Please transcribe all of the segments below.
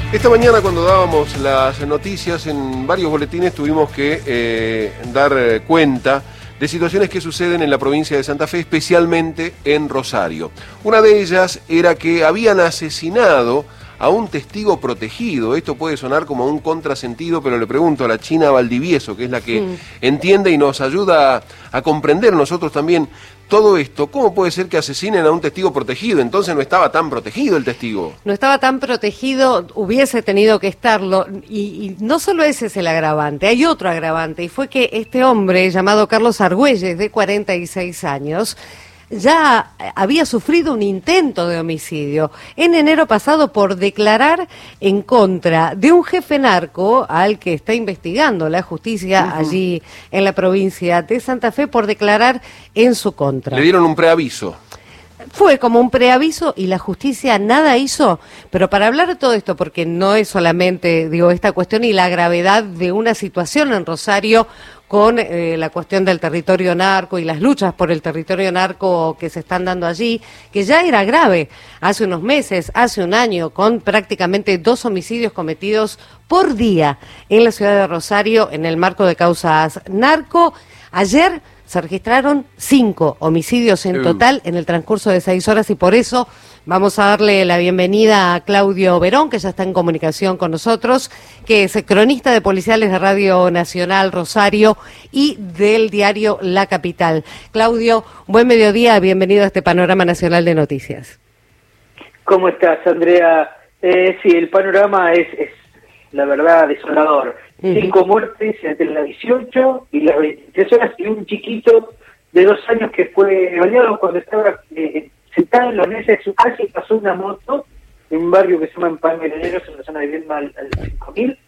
Esta mañana cuando dábamos las noticias en varios boletines tuvimos que dar cuenta de situaciones que suceden en la provincia de Santa Fe, especialmente en Rosario. Una de ellas era que habían asesinado a un testigo protegido. Esto puede sonar como un contrasentido, pero le pregunto a la China Valdivieso, que es la que entiende y nos ayuda a comprender nosotros también todo esto. ¿Cómo puede ser que asesinen a un testigo protegido? Entonces no estaba tan protegido el testigo. No estaba tan protegido, hubiese tenido que estarlo, y no solo ese es el agravante, hay otro agravante, y fue que este hombre llamado Carlos Argüelles, de 46 años, ya había sufrido un intento de homicidio en enero pasado por declarar en contra de un jefe narco al que está investigando la justicia allí en la provincia de Santa Fe por declarar en su contra. Le dieron un preaviso. Fue como un preaviso y la justicia nada hizo, pero para hablar de todo esto, porque no es solamente, esta cuestión y la gravedad de una situación en Rosario con la cuestión del territorio narco y las luchas por el territorio narco que se están dando allí, que ya era grave hace unos meses, hace un año, con prácticamente 2 homicidios cometidos por día en la ciudad de Rosario en el marco de causas narco. Ayer se registraron 5 homicidios en total en el transcurso de 6 horas y por eso vamos a darle la bienvenida a Claudio Verón, que ya está en comunicación con nosotros, que es cronista de policiales de Radio Nacional Rosario y del diario La Capital. Claudio, buen mediodía, bienvenido a este Panorama Nacional de Noticias. ¿Cómo estás, Andrea? Sí, el panorama es la verdad desolador. 5 muertes entre las 18 y las 23 horas y un chiquito de 2 años que fue baleado cuando estaba sentado en la mesa de su casa y pasó una moto en un barrio que se llama Palmereros, en la zona de Viedma al 5000.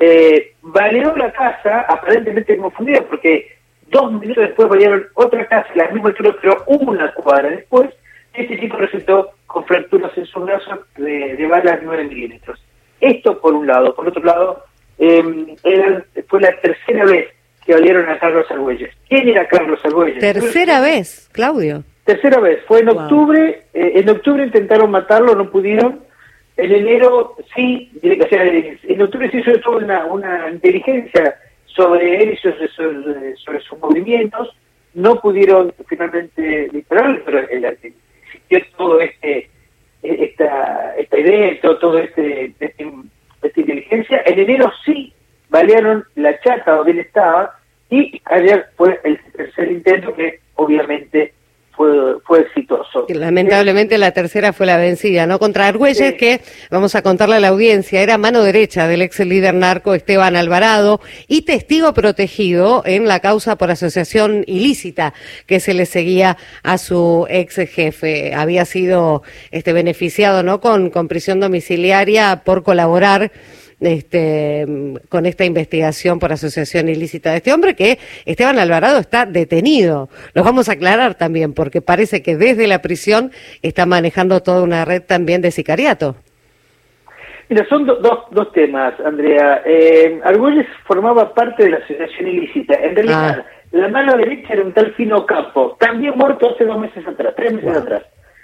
Baleó la casa, aparentemente confundida, porque 2 minutos después balearon otra casa, la misma altura, pero una cuadra después. Este chico resultó con fracturas en sus brazos de balas 9 milímetros. Esto por un lado. Por otro lado, fue la tercera vez que valieron a Carlos Argüelles. ¿Quién era Carlos Argüelles? ¿Tercera vez, Claudio? Tercera vez. Fue en octubre. En octubre intentaron matarlo, no pudieron. En enero sí, o sea, en octubre se hizo toda una inteligencia sobre él y sobre sus movimientos. No pudieron finalmente dispararlo, pero existió todo esta idea, todo esta inteligencia. En enero sí balearon la chata donde él estaba y ayer fue el tercer intento que obviamente fue exitoso. Lamentablemente la tercera fue la vencida, ¿no? Contra Argüelles, que, vamos a contarle a la audiencia, era mano derecha del ex líder narco Esteban Alvarado y testigo protegido en la causa por asociación ilícita que se le seguía a su ex jefe. Había sido beneficiado, ¿no? Con prisión domiciliaria por colaborar con esta investigación por asociación ilícita de este hombre, que Esteban Alvarado está detenido. Lo vamos a aclarar también, porque parece que desde la prisión está manejando toda una red también de sicariato. Mira, son dos temas, Andrea. Argüelles formaba parte de la asociación ilícita. En realidad, la mano derecha era un tal Fino Campo, también muerto hace 2 meses atrás, 3 meses atrás.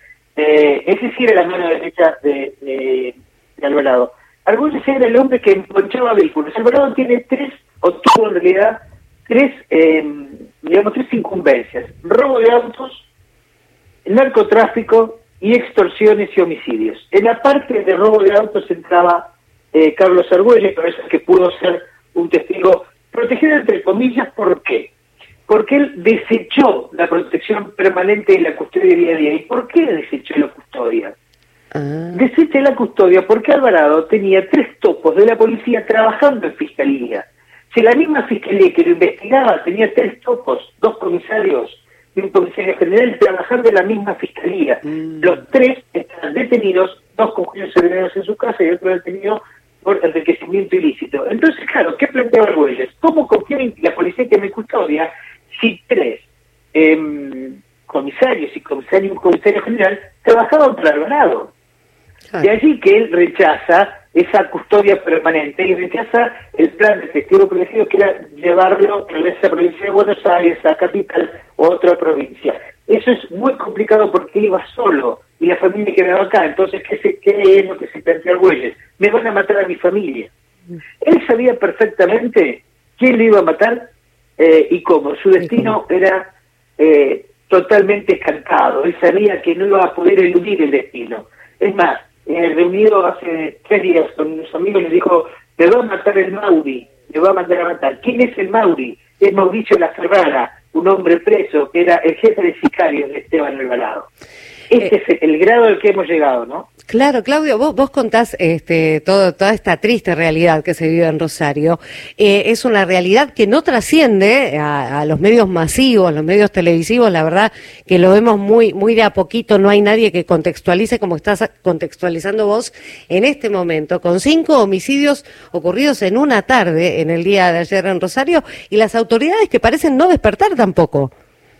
Ese sí era la mano derecha de Alvarado. Argüelles era el hombre que emponchaba vehículos. Alvarado tiene tuvo en realidad tres incumbencias: robo de autos, narcotráfico y extorsiones y homicidios. En la parte de robo de autos entraba Carlos Argüelles, por eso es que pudo ser un testigo protegido entre comillas. ¿Por qué? Porque él desechó la protección permanente y la custodia día a día. ¿Y por qué desechó la custodia? Desecha la custodia porque Alvarado tenía 3 topos de la policía trabajando en fiscalía. Si la misma fiscalía que lo investigaba tenía 3 topos, 2 comisarios y un comisario general trabajando en la misma fiscalía. Los 3 están detenidos, 2 con juicios severos en su casa y otro detenido por enriquecimiento ilícito. Entonces, claro, ¿qué planteaba Argüelles? ¿Cómo confiar en la policía que me custodia si 3 comisarios y un comisario general trabajaban para Alvarado? De allí que él rechaza esa custodia permanente y rechaza el plan de testigo protegido, que era llevarlo a esa provincia de Buenos Aires, a Capital o otra provincia. Eso es muy complicado porque él iba solo y la familia quedaba acá. Entonces, ¿qué es lo que se plantea Argüelles? me van a matar a mi familia. Él sabía perfectamente quién le iba a matar y cómo. Su destino era totalmente escantado. Él sabía que no iba a poder eludir el destino. Es más, reunido hace 3 días con unos amigos, le dijo, me va a matar el Mauri, me va a mandar a matar. ¿Quién es el Mauri? Es Mauricio La Ferrara, un hombre preso que era el jefe de sicarios de Esteban Alvarado. Este es el grado al que hemos llegado, ¿no? Claro, Claudio, vos contás toda esta triste realidad que se vive en Rosario. Es una realidad que no trasciende a los medios masivos, los medios televisivos, la verdad que lo vemos muy de a poquito, no hay nadie que contextualice como estás contextualizando vos en este momento, con 5 homicidios ocurridos en una tarde en el día de ayer en Rosario y las autoridades que parecen no despertar tampoco.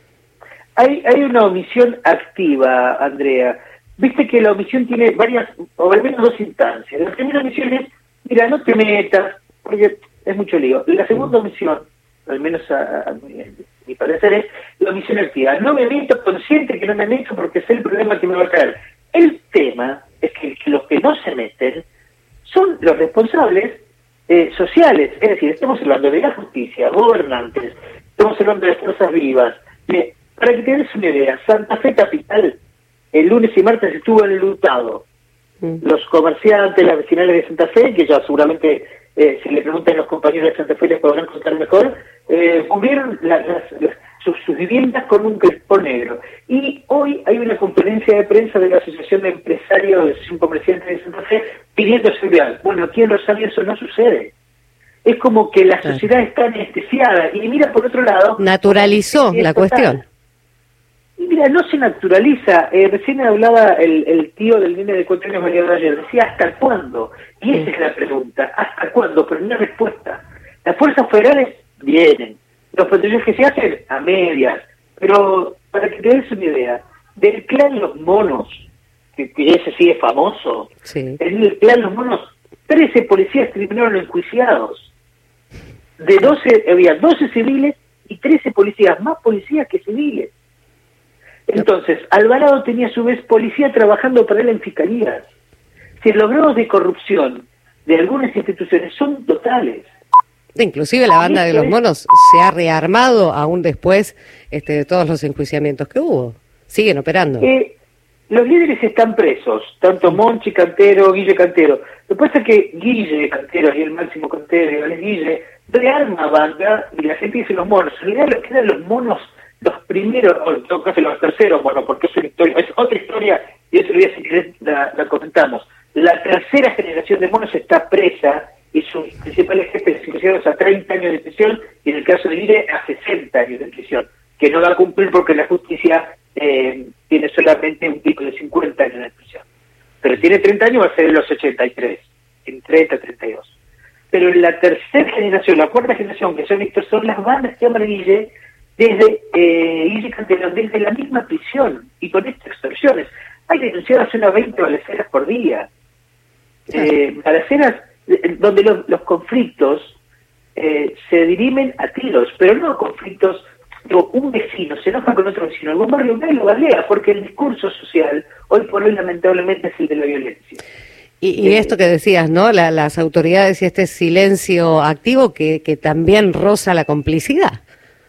Hay una omisión activa, Andrea. Viste que la omisión tiene varias, o al menos 2 instancias. La primera omisión es, mira, no te metas, porque es mucho lío. La segunda omisión, al menos a mi parecer, es la omisión activa. No me meto, consciente que no me meto porque sé el problema que me va a traer. El tema es que los que no se meten son los responsables sociales. Es decir, estamos hablando de la justicia, gobernantes, estamos hablando de fuerzas vivas. Para que te des una idea, Santa Fe Capital, el lunes y martes estuvo enlutado. Los comerciantes, las vecinales de Santa Fe, que ya seguramente, si le preguntan a los compañeros de Santa Fe les podrán contar mejor, cubrieron sus viviendas con un crespón negro. Y hoy hay una conferencia de prensa de la Asociación de Empresarios de Asociación Comerciantes de Santa Fe pidiendo seguridad. Bueno, aquí en Rosario eso no sucede. Es como que la sociedad está anestesiada. Y mira, por otro lado... Naturalizó la cuestión. Y mira, no se naturaliza. Recién hablaba el tío del nene de 4 años, María Ayer, decía, ¿hasta cuándo? Y esa es la pregunta, ¿hasta cuándo? Pero no hay respuesta. Las fuerzas federales vienen, los patrullajes se hacen a medias, pero para que te des una idea, del clan Los Monos, que ese sí es famoso, sí. En el clan Los Monos, 13 policías terminaron enjuiciados. De 12, había 12 civiles y 13 policías, más policías que civiles. Entonces, Alvarado tenía a su vez policía trabajando para él en fiscalías. Si los grados de corrupción de algunas instituciones son totales. Inclusive la banda de Los Monos se ha rearmado aún después de todos los enjuiciamientos que hubo. Siguen operando. Los líderes están presos, tanto Monchi Cantero, Guille Cantero. Lo que pasa es que Guille Cantero y el Máximo Cantero y Alex Guille rearma banda y la gente dice Los Monos. En realidad lo que eran Los Monos los primeros, o en todo caso los terceros, bueno, porque es una historia, es otra historia, y eso día si querés la comentamos. La tercera generación de monos está presa, y sus principales jefes sentenciados a 30 años de prisión, y en el caso de Guille a 60 años de prisión, que no va a cumplir porque la justicia tiene solamente un pico de 50 años de prisión. Pero tiene 30 años, va a ser en los 83, en 30, 32. Pero en la tercera generación, la cuarta generación, que son las bandas que aman a Guille, desde Guille Cantero, desde la misma prisión y con estas extorsiones. Hay denunciadas unas 20 balaceras por día. Balaceras donde los conflictos se dirimen a tiros, pero no conflictos, un vecino se enoja con otro vecino, algún barrio no lo balea, porque el discurso social hoy por hoy lamentablemente es el de la violencia. Y esto que decías, ¿no? Las autoridades y este silencio activo que también roza la complicidad.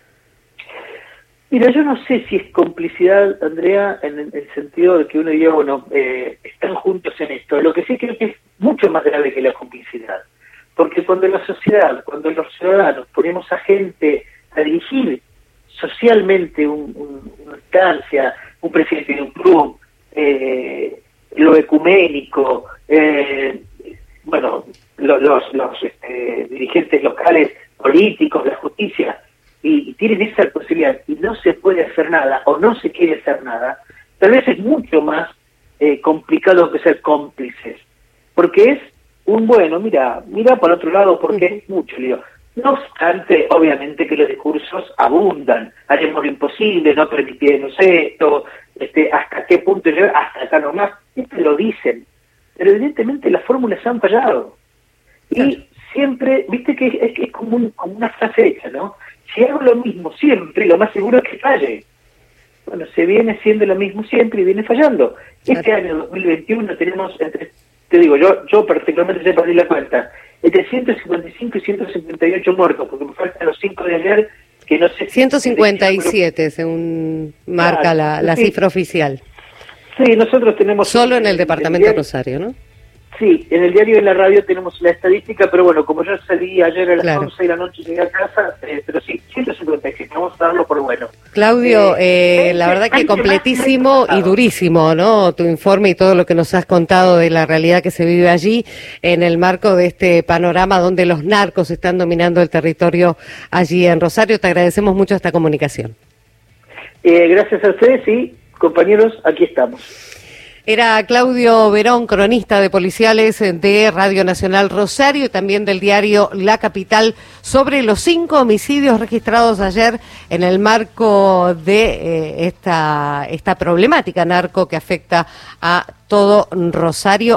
Mira, yo no sé si es complicidad, Andrea, en el sentido de que uno diga, bueno, están juntos en esto. Lo que sí creo que es mucho más grave que la complicidad. Porque cuando la sociedad, cuando los ciudadanos ponemos a gente a dirigir socialmente una instancia, un presidente de un club, lo ecuménico, bueno, los dirigentes locales, políticos, la justicia, y tienen esa posibilidad y no se puede hacer nada o no se quiere hacer nada, tal vez es mucho más complicado que ser cómplices, porque es bueno, mira para otro lado porque es mucho lío. No obstante, obviamente que los discursos abundan, haremos lo imposible, no permitiremos esto, hasta qué punto llegar, hasta acá nomás, lo dicen, pero evidentemente las fórmulas han fallado. Y siempre, viste que es como una frase hecha, ¿no? Si hago lo mismo siempre, lo más seguro es que falle. Bueno, se viene haciendo lo mismo siempre y viene fallando. Este año 2021 tenemos entre te digo, yo particularmente ya perdí la cuenta, entre 155 y 158 muertos, porque me faltan los 5 de ayer, que no sé si... 157, según marca la cifra oficial. Sí, nosotros tenemos... Solo en el departamento de Rosario, ¿no? Sí, en el diario y en la radio tenemos la estadística, pero bueno, como yo salí ayer a las 11 de la noche y llegué a casa, pero sí, 157, vamos a darlo por bueno. Claudio, la verdad que completísimo y durísimo, ¿no? Tu informe y todo lo que nos has contado de la realidad que se vive allí en el marco de este panorama donde los narcos están dominando el territorio allí en Rosario. Te agradecemos mucho esta comunicación. Gracias a ustedes y compañeros, aquí estamos. Era Claudio Verón, cronista de policiales de Radio Nacional Rosario y también del diario La Capital, sobre los 5 homicidios registrados ayer en el marco de esta problemática narco que afecta a todo Rosario.